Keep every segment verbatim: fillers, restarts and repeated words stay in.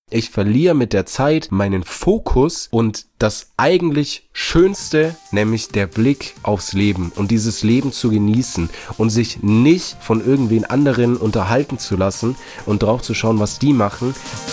Ich verliere mit der Zeit meinen Fokus und das eigentlich Schönste, nämlich der Blick aufs Leben und dieses Leben zu genießen und sich nicht von irgendwen anderen unterhalten zu lassen und drauf zu schauen, was die machen.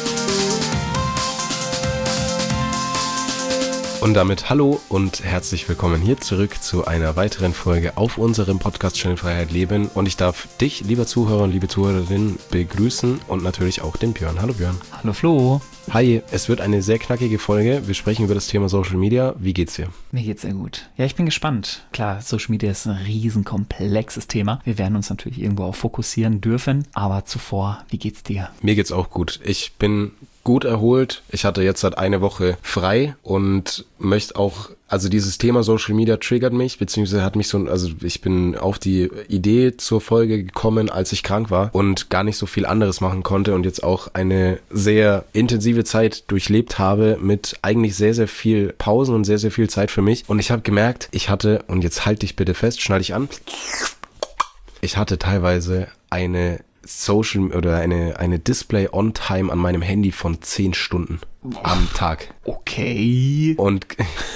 Und damit hallo und herzlich willkommen hier zurück zu einer weiteren Folge auf unserem Podcast-Channel Freiheit Leben. Und ich darf dich, lieber Zuhörer und liebe Zuhörerin, begrüßen und natürlich auch den Björn. Hallo Björn. Hallo Flo. Hi, es wird eine sehr knackige Folge. Wir sprechen über das Thema Social Media. Wie geht's dir? Mir geht's sehr gut. Ja, ich bin gespannt. Klar, Social Media ist ein riesen komplexes Thema. Wir werden uns natürlich irgendwo auch fokussieren dürfen. Aber zuvor, wie geht's dir? Mir geht's auch gut. Ich bin gut erholt. Ich hatte jetzt seit einer Woche frei und möchte auch, also dieses Thema Social Media triggert mich, beziehungsweise hat mich so, also ich bin auf die Idee zur Folge gekommen, als ich krank war und gar nicht so viel anderes machen konnte und jetzt auch eine sehr intensive Zeit durchlebt habe mit eigentlich sehr, sehr viel Pausen und sehr, sehr viel Zeit für mich. Und ich habe gemerkt, ich hatte, und jetzt halt dich bitte fest, schneide ich an, ich hatte teilweise eine Social oder eine, eine Display-On-Time an meinem Handy von zehn Stunden am Tag. Okay. Und,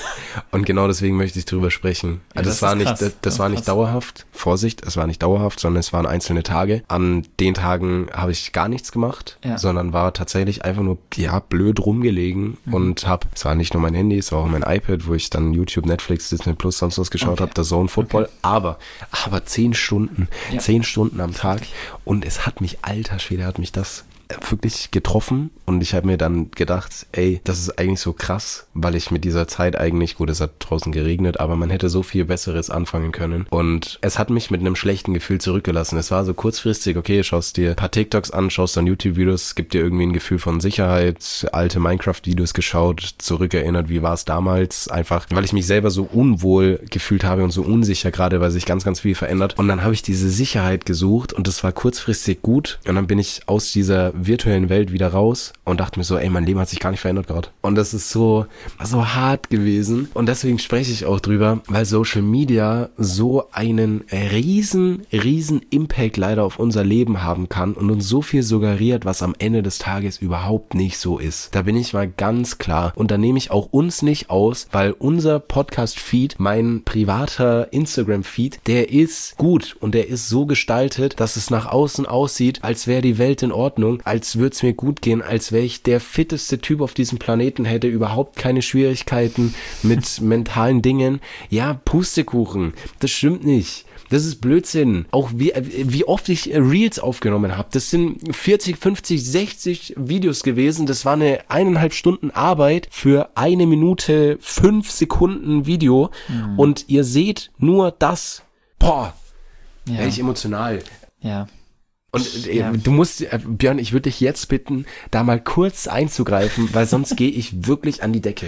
und genau deswegen möchte ich drüber sprechen. Ja, also das das war ist nicht, krass. das, das Ja, war nicht krass. dauerhaft. Vorsicht, es war nicht dauerhaft, sondern es waren einzelne Tage. An den Tagen habe ich gar nichts gemacht, Ja. sondern war tatsächlich einfach nur, ja, blöd rumgelegen Mhm. und habe, es war nicht nur mein Handy, es war auch mein iPad, wo ich dann YouTube, Netflix, Disney Plus, sonst was geschaut Okay. habe, der Zone Football. Okay. Aber, aber zehn Stunden, Ja. zehn Stunden am Tag. Und es hat mich, alter Schwede, hat mich das wirklich getroffen und ich habe mir dann gedacht, ey, das ist eigentlich so krass, weil ich mit dieser Zeit eigentlich, gut, es hat draußen geregnet, aber man hätte so viel Besseres anfangen können und es hat mich mit einem schlechten Gefühl zurückgelassen. Es war so kurzfristig, okay, schaust dir ein paar TikToks an, schaust dann YouTube-Videos, gibt dir irgendwie ein Gefühl von Sicherheit, alte Minecraft-Videos geschaut, zurückerinnert, wie war es damals, einfach, weil ich mich selber so unwohl gefühlt habe und so unsicher gerade, weil sich ganz, ganz viel verändert und dann habe ich diese Sicherheit gesucht und das war kurzfristig gut und dann bin ich aus dieser virtuellen Welt wieder raus und dachte mir so, ey, mein Leben hat sich gar nicht verändert gerade. Und das ist so, so hart gewesen. Und deswegen spreche ich auch drüber, weil Social Media so einen riesen, riesen Impact leider auf unser Leben haben kann und uns so viel suggeriert, was am Ende des Tages überhaupt nicht so ist. Da bin ich mal ganz klar. Und da nehme ich auch uns nicht aus, weil unser Podcast-Feed, mein privater Instagram-Feed, der ist gut und der ist so gestaltet, dass es nach außen aussieht, als wäre die Welt in Ordnung, als würde es mir gut gehen, als wäre ich der fitteste Typ auf diesem Planeten, hätte überhaupt keine Schwierigkeiten mit mentalen Dingen. Ja, Pustekuchen, das stimmt nicht. Das ist Blödsinn. Auch wie, wie oft ich Reels aufgenommen habe. Das sind vierzig, fünfzig, sechzig Videos gewesen. Das war eine eineinhalb Stunden Arbeit für eine Minute, fünf Sekunden Video. Mhm. Und ihr seht nur das. Boah, Ja. wäre ich emotional. Ja. Und äh, Ja. du musst, äh, Björn, ich würde dich jetzt bitten, da mal kurz einzugreifen, weil sonst gehe ich wirklich an die Decke.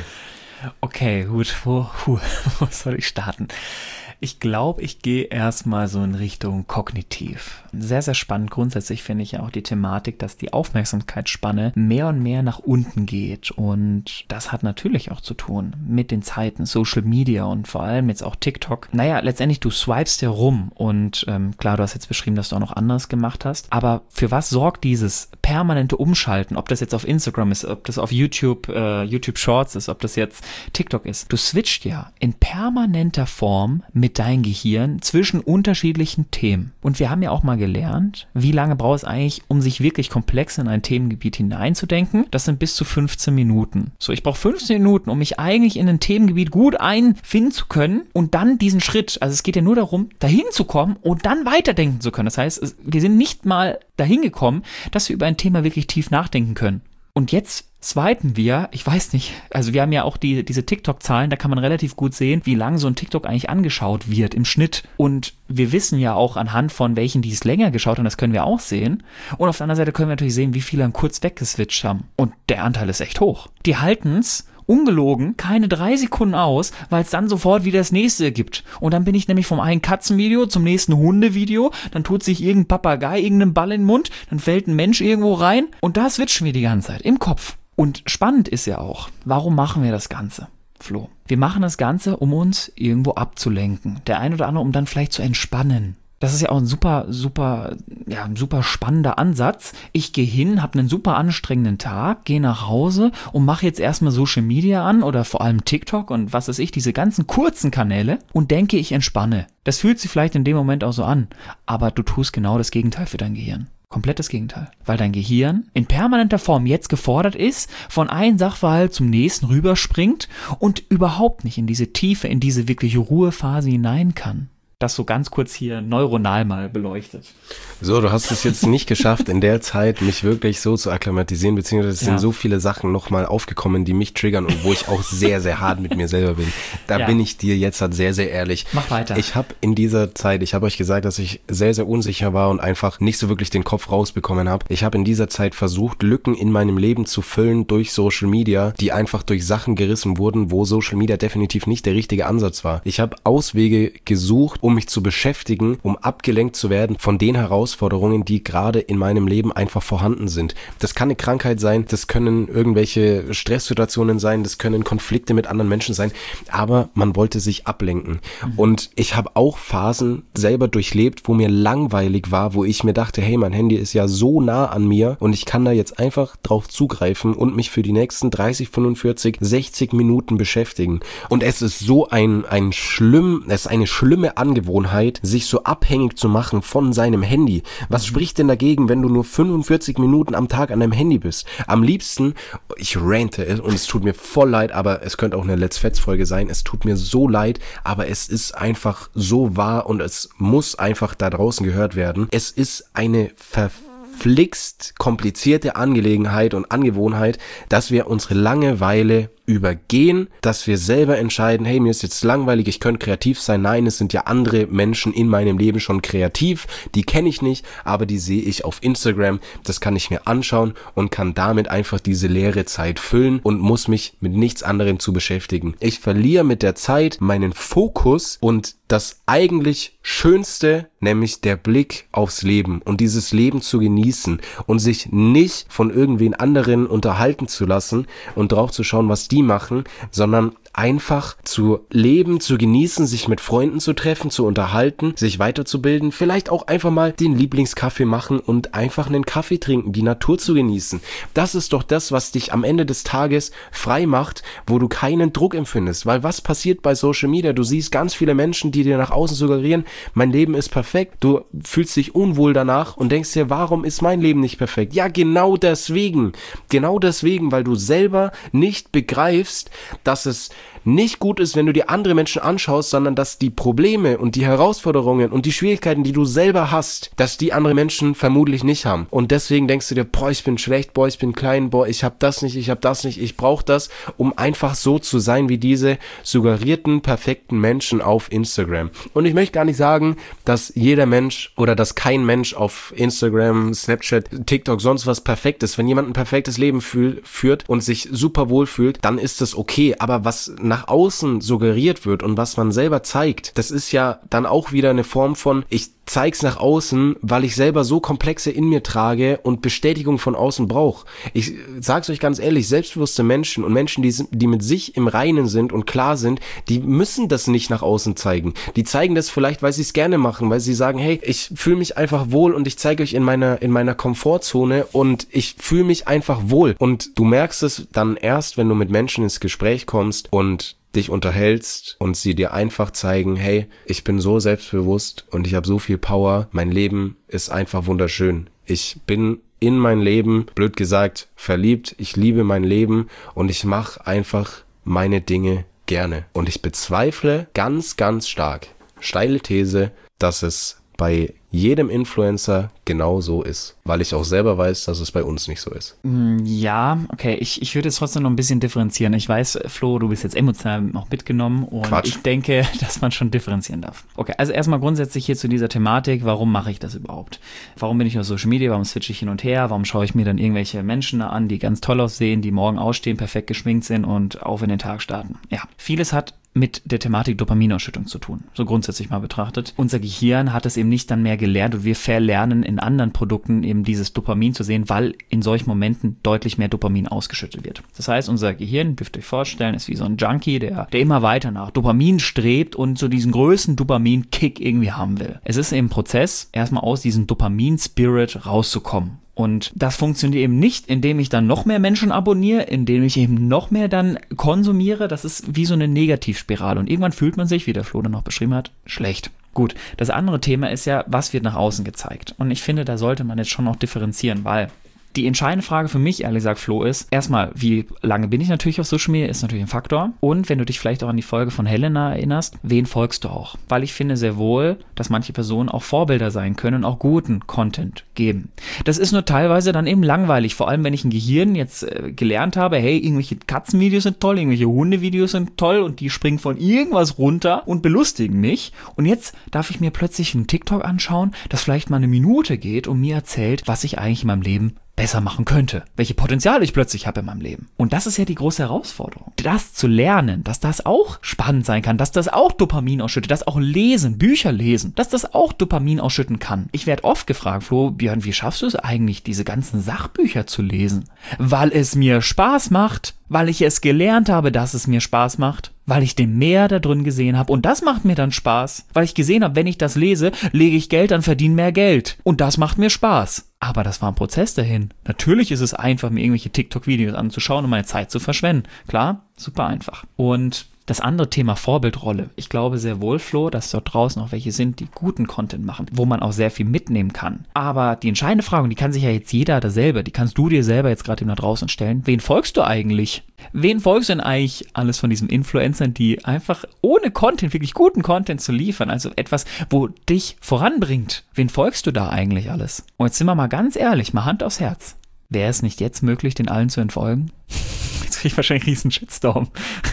Okay, gut. Wo, wo, wo soll ich starten? Ich glaube, ich gehe erstmal so in Richtung kognitiv. Sehr, sehr spannend. Grundsätzlich finde ich ja auch die Thematik, dass die Aufmerksamkeitsspanne mehr und mehr nach unten geht. Und das hat natürlich auch zu tun mit den Zeiten, Social Media und vor allem jetzt auch TikTok. Naja, letztendlich, du swipest ja rum. Und ähm, klar, du hast jetzt beschrieben, dass du auch noch anderes gemacht hast. Aber für was sorgt dieses permanente Umschalten? Ob das jetzt auf Instagram ist, ob das auf YouTube, äh, YouTube Shorts ist, ob das jetzt TikTok ist. Du switcht ja in permanenter Form mit dein Gehirn zwischen unterschiedlichen Themen. Und wir haben ja auch mal gelernt, wie lange braucht es eigentlich, um sich wirklich komplex in ein Themengebiet hineinzudenken? Das sind bis zu fünfzehn Minuten. So, ich brauche fünfzehn Minuten, um mich eigentlich in ein Themengebiet gut einfinden zu können und dann diesen Schritt, also es geht ja nur darum, dahin zu kommen und dann weiterdenken zu können. Das heißt, es- wir sind nicht mal dahin gekommen, dass wir über ein Thema wirklich tief nachdenken können. Und jetzt swipen wir, ich weiß nicht, also wir haben ja auch die, diese TikTok-Zahlen, da kann man relativ gut sehen, wie lang so ein TikTok eigentlich angeschaut wird im Schnitt. Und wir wissen ja auch anhand von welchen, die es länger geschaut haben, das können wir auch sehen. Und auf der anderen Seite können wir natürlich sehen, wie viele dann kurz weggeswitcht haben. Und der Anteil ist echt hoch. Die halten's ungelogen keine drei Sekunden aus, weil es dann sofort wieder das nächste gibt. Und dann bin ich nämlich vom einen Katzenvideo zum nächsten Hundevideo, dann tut sich irgendein Papagei irgendeinen Ball in den Mund, dann fällt ein Mensch irgendwo rein und da switchen wir die ganze Zeit im Kopf. Und spannend ist ja auch, warum machen wir das Ganze, Flo? Wir machen das Ganze, um uns irgendwo abzulenken. Der ein oder andere, um dann vielleicht zu entspannen. Das ist ja auch ein super, super, ja, ein super spannender Ansatz. Ich gehe hin, habe einen super anstrengenden Tag, gehe nach Hause und mache jetzt erstmal Social Media an oder vor allem TikTok und was weiß ich, diese ganzen kurzen Kanäle und denke, ich entspanne. Das fühlt sich vielleicht in dem Moment auch so an, aber du tust genau das Gegenteil für dein Gehirn. Komplettes Gegenteil. Weil dein Gehirn in permanenter Form jetzt gefordert ist, von einem Sachverhalt zum nächsten rüberspringt und überhaupt nicht in diese Tiefe, in diese wirkliche Ruhephase hinein kann. Das so ganz kurz hier neuronal mal beleuchtet. So, du hast es jetzt nicht geschafft, in der Zeit mich wirklich so zu akklimatisieren, beziehungsweise es ja. sind so viele Sachen nochmal aufgekommen, die mich triggern und wo ich auch sehr, sehr hart mit mir selber bin. Da ja. bin ich dir jetzt halt sehr, sehr ehrlich. Mach weiter. Ich habe in dieser Zeit, ich habe euch gesagt, dass ich sehr, sehr unsicher war und einfach nicht so wirklich den Kopf rausbekommen habe. Ich habe in dieser Zeit versucht, Lücken in meinem Leben zu füllen durch Social Media, die einfach durch Sachen gerissen wurden, wo Social Media definitiv nicht der richtige Ansatz war. Ich habe Auswege gesucht, um mich zu beschäftigen, um abgelenkt zu werden von den Herausforderungen, die gerade in meinem Leben einfach vorhanden sind. Das kann eine Krankheit sein, das können irgendwelche Stresssituationen sein, das können Konflikte mit anderen Menschen sein, aber man wollte sich ablenken. Mhm. Und ich habe auch Phasen selber durchlebt, wo mir langweilig war, wo ich mir dachte, hey, mein Handy ist ja so nah an mir und ich kann da jetzt einfach drauf zugreifen und mich für die nächsten dreißig, fünfundvierzig, sechzig Minuten beschäftigen. Und es ist so ein, ein schlimm, es ist eine schlimme Angewohnheit, sich so abhängig zu machen von seinem Handy. Was mhm. spricht denn dagegen, wenn du nur fünfundvierzig Minuten am Tag an deinem Handy bist? Am liebsten, ich rante und es tut mir voll leid, aber es könnte auch eine Let's Fets Folge sein, es tut mir so leid, aber es ist einfach so wahr und es muss einfach da draußen gehört werden. Es ist eine Verpflichtung, flixt komplizierte Angelegenheit und Angewohnheit, dass wir unsere Langeweile übergehen, dass wir selber entscheiden, hey, mir ist jetzt langweilig, ich könnte kreativ sein. Nein, es sind ja andere Menschen in meinem Leben schon kreativ, die kenne ich nicht, aber die sehe ich auf Instagram, das kann ich mir anschauen und kann damit einfach diese leere Zeit füllen und muss mich mit nichts anderem zu beschäftigen. Ich verliere mit der Zeit meinen Fokus und das eigentlich Schönste, nämlich der Blick aufs Leben und dieses Leben zu genießen und sich nicht von irgendwen anderen unterhalten zu lassen und drauf zu schauen, was die machen, sondern einfach zu leben, zu genießen, sich mit Freunden zu treffen, zu unterhalten, sich weiterzubilden, vielleicht auch einfach mal den Lieblingskaffee machen und einfach einen Kaffee trinken, die Natur zu genießen. Das ist doch das, was dich am Ende des Tages frei macht, wo du keinen Druck empfindest, weil was passiert bei Social Media? Du siehst ganz viele Menschen, die dir nach außen suggerieren, mein Leben ist perfekt, du fühlst dich unwohl danach und denkst dir, warum ist mein Leben nicht perfekt? Ja, genau deswegen, genau deswegen, weil du selber nicht begreifst, dass es nicht gut ist, wenn du dir andere Menschen anschaust, sondern dass die Probleme und die Herausforderungen und die Schwierigkeiten, die du selber hast, dass die andere Menschen vermutlich nicht haben. Und deswegen denkst du dir, boah, ich bin schlecht, boah, ich bin klein, boah, ich hab das nicht, ich hab das nicht, ich brauche das, um einfach so zu sein wie diese suggerierten, perfekten Menschen auf Instagram. Und ich möchte gar nicht sagen, dass jeder Mensch oder dass kein Mensch auf Instagram, Snapchat, TikTok, sonst was perfekt ist. Wenn jemand ein perfektes Leben fühl, führt und sich super wohl fühlt, dann ist das okay. Aber was nach außen suggeriert wird und was man selber zeigt, das ist ja dann auch wieder eine Form von, ich zeig's nach außen, weil ich selber so Komplexe in mir trage und Bestätigung von außen brauche. Ich sag's euch ganz ehrlich, selbstbewusste Menschen und Menschen, die, die mit sich im Reinen sind und klar sind, die müssen das nicht nach außen zeigen. Die zeigen das vielleicht, weil sie es gerne machen, weil sie sagen, hey, ich fühle mich einfach wohl und ich zeige euch in meiner, in meiner Komfortzone und ich fühle mich einfach wohl. Und du merkst es dann erst, wenn du mit Menschen ins Gespräch kommst und dich unterhältst und sie dir einfach zeigen, hey, ich bin so selbstbewusst und ich habe so viel Power, mein Leben ist einfach wunderschön. Ich bin in mein Leben, blöd gesagt, verliebt, ich liebe mein Leben und ich mache einfach meine Dinge gerne. Und ich bezweifle ganz, ganz stark, steile These, dass es bei jedem Influencer genau so ist, weil ich auch selber weiß, dass es bei uns nicht so ist. Ja, okay, ich, ich würde es trotzdem noch ein bisschen differenzieren. Ich weiß, Flo, du bist jetzt emotional auch mitgenommen und Quatsch. Ich denke, dass man schon differenzieren darf. Okay, also erstmal grundsätzlich hier zu dieser Thematik, warum mache ich das überhaupt? Warum bin ich auf Social Media, warum switche ich hin und her, warum schaue ich mir dann irgendwelche Menschen an, die ganz toll aussehen, die morgen ausstehen, perfekt geschminkt sind und auf in den Tag starten? Ja, vieles hat mit der Thematik Dopaminausschüttung zu tun, so grundsätzlich mal betrachtet. Unser Gehirn hat es eben nicht dann mehr gelernt und wir verlernen in anderen Produkten eben dieses Dopamin zu sehen, weil in solchen Momenten deutlich mehr Dopamin ausgeschüttet wird. Das heißt, unser Gehirn, dürft ihr euch vorstellen, ist wie so ein Junkie, der, der immer weiter nach Dopamin strebt und so diesen größten Dopamin-Kick irgendwie haben will. Es ist eben ein Prozess, erstmal aus diesem Dopamin-Spirit rauszukommen. Und das funktioniert eben nicht, indem ich dann noch mehr Menschen abonniere, indem ich eben noch mehr dann konsumiere. Das ist wie so eine Negativspirale. Und irgendwann fühlt man sich, wie der Flo dann noch beschrieben hat, schlecht. Gut, das andere Thema ist ja, was wird nach außen gezeigt? Und ich finde, da sollte man jetzt schon noch differenzieren, weil die entscheidende Frage für mich, ehrlich gesagt, Flo, ist erstmal, wie lange bin ich natürlich auf Social Media, ist natürlich ein Faktor. Und wenn du dich vielleicht auch an die Folge von Helena erinnerst, wen folgst du auch? Weil ich finde sehr wohl, dass manche Personen auch Vorbilder sein können und auch guten Content geben. Das ist nur teilweise dann eben langweilig, vor allem wenn ich ein Gehirn jetzt äh, gelernt habe, hey, irgendwelche Katzenvideos sind toll, irgendwelche Hundevideos sind toll und die springen von irgendwas runter und belustigen mich. Und jetzt darf ich mir plötzlich einen TikTok anschauen, das vielleicht mal eine Minute geht und mir erzählt, was ich eigentlich in meinem Leben besser machen könnte, welche Potenziale ich plötzlich habe in meinem Leben. Und das ist ja die große Herausforderung. Das zu lernen, dass das auch spannend sein kann, dass das auch Dopamin ausschüttet, dass auch Lesen, Bücher lesen, dass das auch Dopamin ausschütten kann. Ich werde oft gefragt, Flo, Björn, wie schaffst du es eigentlich, diese ganzen Sachbücher zu lesen? Weil es mir Spaß macht, weil ich es gelernt habe, dass es mir Spaß macht, weil ich den Mehr da drin gesehen habe und das macht mir dann Spaß, weil ich gesehen habe, wenn ich das lese, lege ich Geld an, verdiene mehr Geld und das macht mir Spaß. Aber das war ein Prozess dahin. Natürlich ist es einfach, mir irgendwelche TikTok-Videos anzuschauen und meine Zeit zu verschwenden. Klar, super einfach. Und das andere Thema Vorbildrolle. Ich glaube sehr wohl, Flo, dass dort draußen auch welche sind, die guten Content machen, wo man auch sehr viel mitnehmen kann. Aber die entscheidende Frage, und die kann sich ja jetzt jeder da selber, die kannst du dir selber jetzt gerade eben da draußen stellen. Wen folgst du eigentlich? Wen folgst du denn eigentlich alles von diesen Influencern, die einfach ohne Content, wirklich guten Content zu liefern, also etwas, wo dich voranbringt? Wen folgst du da eigentlich alles? Und jetzt sind wir mal ganz ehrlich, mal Hand aufs Herz. Wäre es nicht jetzt möglich, den allen zu entfolgen? Jetzt kriege ich wahrscheinlich einen riesen Shitstorm.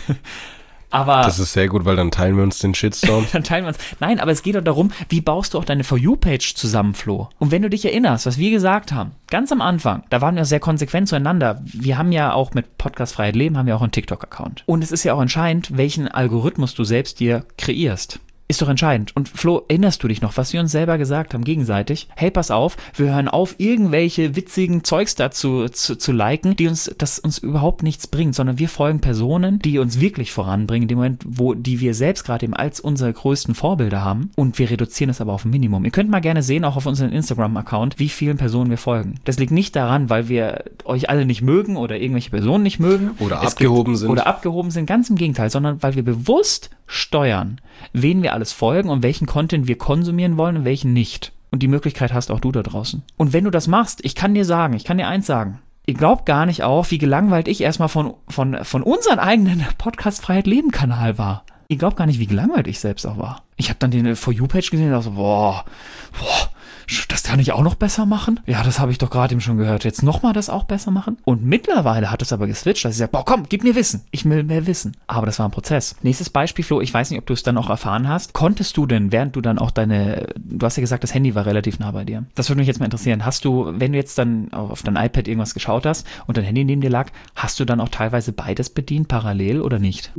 Aber das ist sehr gut, weil dann teilen wir uns den Shitstorm. dann teilen wir uns. Nein, aber es geht doch darum, wie baust du auch deine For You-Page zusammen, Flo? Und wenn du dich erinnerst, was wir gesagt haben, ganz am Anfang, da waren wir sehr konsequent zueinander. Wir haben ja auch mit Podcast Freiheit Leben, haben wir auch einen TikTok-Account. Und es ist ja auch entscheidend, welchen Algorithmus du selbst dir kreierst. Ist doch entscheidend. Und Flo, erinnerst du dich noch, was wir uns selber gesagt haben, gegenseitig? Hey, pass auf, wir hören auf, irgendwelche witzigen Zeugs dazu zu, zu liken, die uns, das uns überhaupt nichts bringt, sondern wir folgen Personen, die uns wirklich voranbringen, in dem Moment, wo, die wir selbst gerade eben als unsere größten Vorbilder haben. Und wir reduzieren es aber auf ein Minimum. Ihr könnt mal gerne sehen, auch auf unserem Instagram-Account, wie vielen Personen wir folgen. Das liegt nicht daran, weil wir euch alle nicht mögen oder irgendwelche Personen nicht mögen. Oder es abgehoben gibt, sind. Oder abgehoben sind, ganz im Gegenteil, sondern weil wir bewusst steuern, wen wir alles folgen und welchen Content wir konsumieren wollen und welchen nicht. Und die Möglichkeit hast auch du da draußen. Und wenn du das machst, ich kann dir sagen, ich kann dir eins sagen, ihr glaubt gar nicht auch, wie gelangweilt ich erstmal von, von, von unserem eigenen Podcast Freiheit Leben Kanal war. Ihr glaubt gar nicht, wie gelangweilt ich selbst auch war. Ich habe dann den For You-Page gesehen und dachte so, boah, boah, das kann ich auch noch besser machen? Ja, das habe ich doch gerade eben schon gehört. Jetzt nochmal das auch besser machen? Und mittlerweile hat es aber geswitcht, dass ich sage, boah, komm, gib mir Wissen. Ich will mehr wissen. Aber das war ein Prozess. Nächstes Beispiel, Flo, ich weiß nicht, ob du es dann auch erfahren hast. Konntest du denn, während du dann auch deine, du hast ja gesagt, das Handy war relativ nah bei dir. Das würde mich jetzt mal interessieren. Hast du, wenn du jetzt dann auf dein iPad irgendwas geschaut hast und dein Handy neben dir lag, hast du dann auch teilweise beides bedient, parallel oder nicht?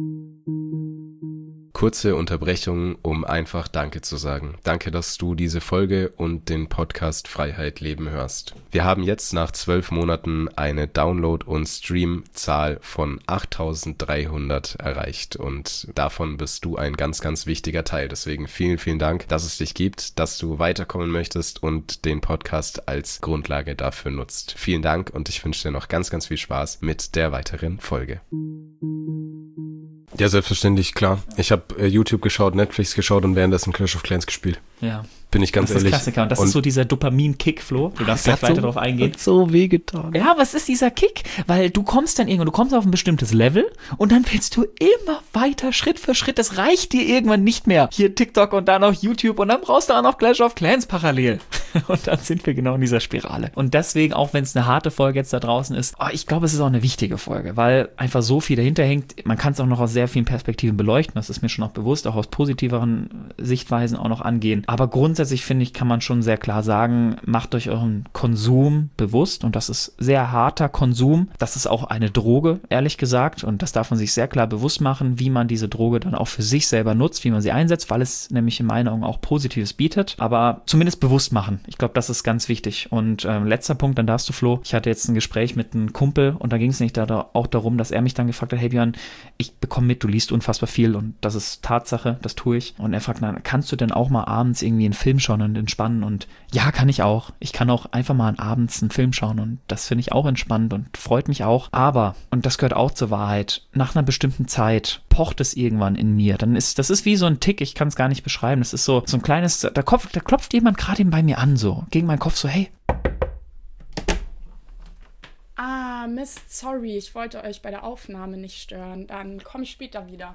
Kurze Unterbrechung, um einfach Danke zu sagen. Danke, dass du diese Folge und den Podcast Freiheit Leben hörst. Wir haben jetzt nach zwölf Monaten eine Download- und Stream-Zahl von achttausenddreihundert erreicht und davon bist du ein ganz, ganz wichtiger Teil. Deswegen vielen, vielen Dank, dass es dich gibt, dass du weiterkommen möchtest und den Podcast als Grundlage dafür nutzt. Vielen Dank und ich wünsche dir noch ganz, ganz viel Spaß mit der weiteren Folge. Ja, selbstverständlich, klar. Ich habe äh, YouTube geschaut, Netflix geschaut und währenddessen Clash of Clans gespielt. Ja. Bin ich ganz das ehrlich. Das ist Klassiker und das und ist so dieser Dopamin-Kick, Flo. Du darfst gleich weiter so, drauf eingehen. Hat so wehgetan. Ja, was ist dieser Kick? Weil du kommst dann irgendwann, du kommst auf ein bestimmtes Level und dann willst du immer weiter, Schritt für Schritt. Das reicht dir irgendwann nicht mehr. Hier TikTok und dann noch YouTube und dann brauchst du auch noch Clash of Clans parallel. Und dann sind wir genau in dieser Spirale. Und deswegen, auch wenn es eine harte Folge jetzt da draußen ist, oh, ich glaube, es ist auch eine wichtige Folge, weil einfach so viel dahinter hängt. Man kann es auch noch aus sehr vielen Perspektiven beleuchten. Das ist mir schon auch bewusst, auch aus positiveren Sichtweisen auch noch angehen. Aber grundsätzlich, finde ich, kann man schon sehr klar sagen, macht euch euren Konsum bewusst. Und das ist sehr harter Konsum. Das ist auch eine Droge, ehrlich gesagt. Und das darf man sich sehr klar bewusst machen, wie man diese Droge dann auch für sich selber nutzt, wie man sie einsetzt, weil es nämlich in meinen Augen auch Positives bietet. Aber zumindest bewusst machen. Ich glaube, das ist ganz wichtig. Und ähm, letzter Punkt, dann darfst du, Flo. Ich hatte jetzt ein Gespräch mit einem Kumpel und da ging es nicht da, da auch darum, dass er mich dann gefragt hat, hey Björn, ich bekomme mit, du liest unfassbar viel und das ist Tatsache, das tue ich. Und er fragt, na, kannst du denn auch mal abends irgendwie einen Film schauen und entspannen? Und ja, kann ich auch. Ich kann auch einfach mal abends einen Film schauen und das finde ich auch entspannt und freut mich auch. Aber, und das gehört auch zur Wahrheit, nach einer bestimmten Zeit pocht es irgendwann in mir. Dann ist, das ist wie so ein Tick, ich kann es gar nicht beschreiben. Das ist so, so ein kleines, da, klopft, da klopft jemand gerade eben bei mir an, so, gegen meinen Kopf, so, hey. Ah, Mist, sorry, ich wollte euch bei der Aufnahme nicht stören. Dann komme ich später wieder.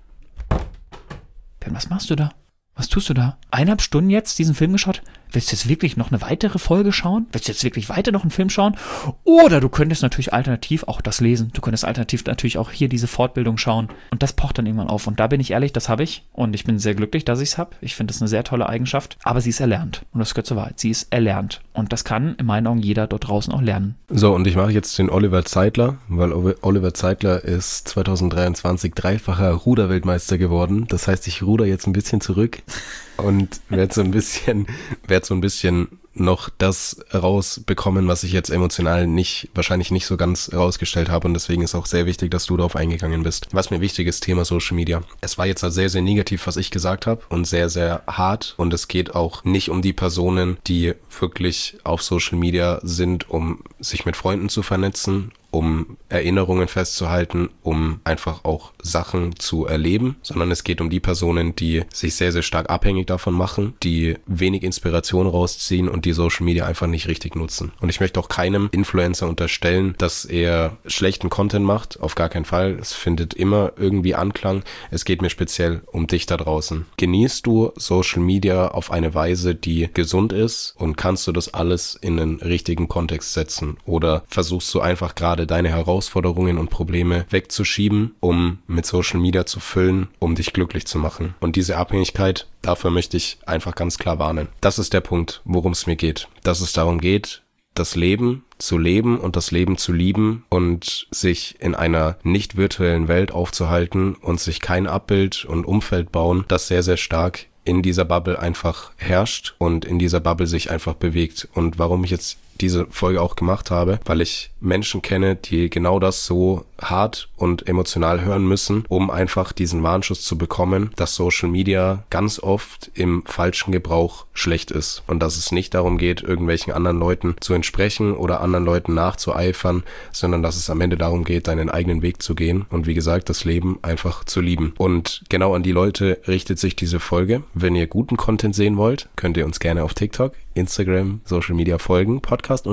Ben, was machst du da? Was tust du da? Eineinhalb Stunden jetzt diesen Film geschaut? Willst du jetzt wirklich noch eine weitere Folge schauen? Willst du jetzt wirklich weiter noch einen Film schauen? Oder du könntest natürlich alternativ auch das lesen. Du könntest alternativ natürlich auch hier diese Fortbildung schauen. Und das pocht dann irgendwann auf. Und da bin ich ehrlich, das habe ich. Und ich bin sehr glücklich, dass ich es habe. Ich finde das eine sehr tolle Eigenschaft. Aber sie ist erlernt. Und das gehört zur Wahrheit. Sie ist erlernt. Und das kann in meinen Augen jeder dort draußen auch lernen. So, und ich mache jetzt den Oliver Zeitler, weil Oliver Zeitler ist zwanzig dreiundzwanzig dreifacher Ruderweltmeister geworden. Das heißt, ich ruder jetzt ein bisschen zurück und werde so ein bisschen, werde so ein bisschen noch das rausbekommen, was ich jetzt emotional nicht, wahrscheinlich nicht so ganz rausgestellt habe, und deswegen ist auch sehr wichtig, dass du darauf eingegangen bist. Was mir wichtig ist, Thema Social Media. Es war jetzt sehr, sehr negativ, was ich gesagt habe, und sehr, sehr hart, und es geht auch nicht um die Personen, die wirklich auf Social Media sind, um sich mit Freunden zu vernetzen, um Erinnerungen festzuhalten, um einfach auch Sachen zu erleben, sondern es geht um die Personen, die sich sehr, sehr stark abhängig davon machen, die wenig Inspiration rausziehen und die Social Media einfach nicht richtig nutzen. Und ich möchte auch keinem Influencer unterstellen, dass er schlechten Content macht, auf gar keinen Fall. Es findet immer irgendwie Anklang. Es geht mir speziell um dich da draußen. Genießt du Social Media auf eine Weise, die gesund ist, und kannst du das alles in einen richtigen Kontext setzen? Oder versuchst du einfach gerade deine Herausforderungen und Probleme wegzuschieben, um mit Social Media zu füllen, um dich glücklich zu machen? Und diese Abhängigkeit, dafür möchte ich einfach ganz klar warnen. Das ist der Punkt, worum es mir geht. Dass es darum geht, das Leben zu leben und das Leben zu lieben und sich in einer nicht virtuellen Welt aufzuhalten und sich kein Abbild und Umfeld bauen, das sehr, sehr stark in dieser Bubble einfach herrscht und in dieser Bubble sich einfach bewegt. Und warum ich jetzt diese Folge auch gemacht habe, weil ich Menschen kenne, die genau das so hart und emotional hören müssen, um einfach diesen Warnschuss zu bekommen, dass Social Media ganz oft im falschen Gebrauch schlecht ist und dass es nicht darum geht, irgendwelchen anderen Leuten zu entsprechen oder anderen Leuten nachzueifern, sondern dass es am Ende darum geht, deinen eigenen Weg zu gehen und wie gesagt, das Leben einfach zu lieben. Und genau an die Leute richtet sich diese Folge. Wenn ihr guten Content sehen wollt, könnt ihr uns gerne auf TikTok, Instagram, Social Media folgen,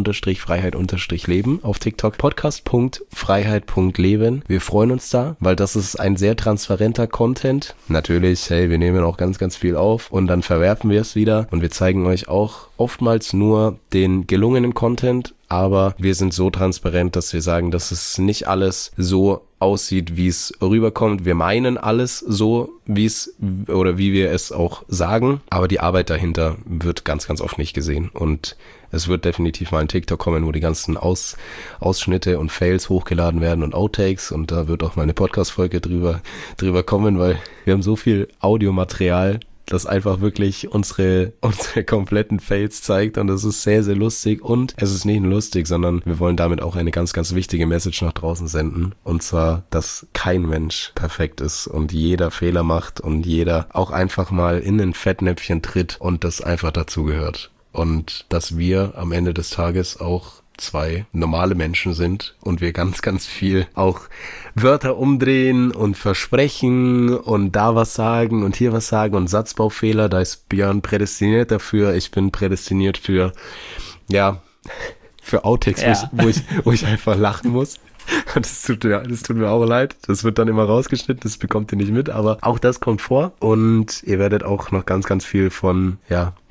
Podcast-Freiheit-Leben auf TikTok, Podcast.freiheit.leben. Wir freuen uns da, weil das ist ein sehr transparenter Content. Natürlich, hey, wir nehmen auch ganz, ganz viel auf und dann verwerfen wir es wieder und wir zeigen euch auch oftmals nur den gelungenen Content, aber wir sind so transparent, dass wir sagen, dass es nicht alles so aussieht, wie es rüberkommt. Wir meinen alles so, wie es oder wie wir es auch sagen, aber die Arbeit dahinter wird ganz, ganz oft nicht gesehen, und es wird definitiv mal ein TikTok kommen, wo die ganzen Aus, Ausschnitte und Fails hochgeladen werden und Outtakes, und da wird auch mal eine Podcast-Folge drüber, drüber kommen, weil wir haben so viel Audiomaterial, das einfach wirklich unsere, unsere kompletten Fails zeigt, und das ist sehr, sehr lustig, und es ist nicht nur lustig, sondern wir wollen damit auch eine ganz, ganz wichtige Message nach draußen senden, und zwar, dass kein Mensch perfekt ist und jeder Fehler macht und jeder auch einfach mal in ein Fettnäpfchen tritt und das einfach dazugehört, und dass wir am Ende des Tages auch zwei normale Menschen sind und wir ganz, ganz viel auch Wörter umdrehen und versprechen und da was sagen und hier was sagen und Satzbaufehler. Da ist Björn prädestiniert dafür. Ich bin prädestiniert für, ja, für Outtakes, ja. wo, ich, wo, ich, wo ich einfach lachen muss. Das tut, ja, das tut mir auch leid. Das wird dann immer rausgeschnitten, das bekommt ihr nicht mit, aber auch das kommt vor, und ihr werdet auch noch ganz, ganz viel von, ja,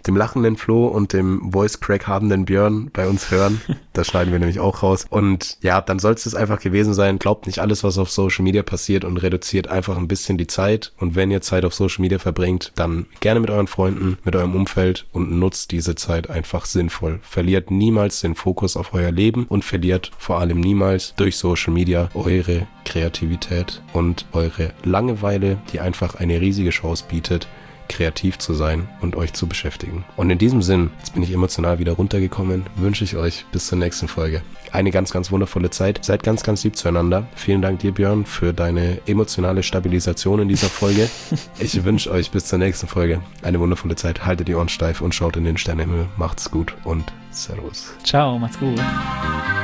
dem lachenden Flo und dem Voice-Crack habenden Björn bei uns hören. Das schneiden wir nämlich auch raus. Und ja, dann soll es das einfach gewesen sein. Glaubt nicht alles, was auf Social Media passiert und reduziert einfach ein bisschen die Zeit. Und wenn ihr Zeit auf Social Media verbringt, dann gerne mit euren Freunden, mit eurem Umfeld und nutzt diese Zeit einfach sinnvoll. Verliert niemals den Fokus auf euer Leben und verliert vor allem niemals durch Social Media eure Kreativität und eure Langeweile, die einfach eine riesige Chance bietet, kreativ zu sein und euch zu beschäftigen. Und in diesem Sinn, jetzt bin ich emotional wieder runtergekommen, wünsche ich euch bis zur nächsten Folge eine ganz, ganz wundervolle Zeit. Seid ganz, ganz lieb zueinander. Vielen Dank dir, Björn, für deine emotionale Stabilisation in dieser Folge. Ich wünsche euch bis zur nächsten Folge eine wundervolle Zeit. Haltet die Ohren steif und schaut in den Sternenhimmel. Macht's gut und Servus. Ciao, macht's gut.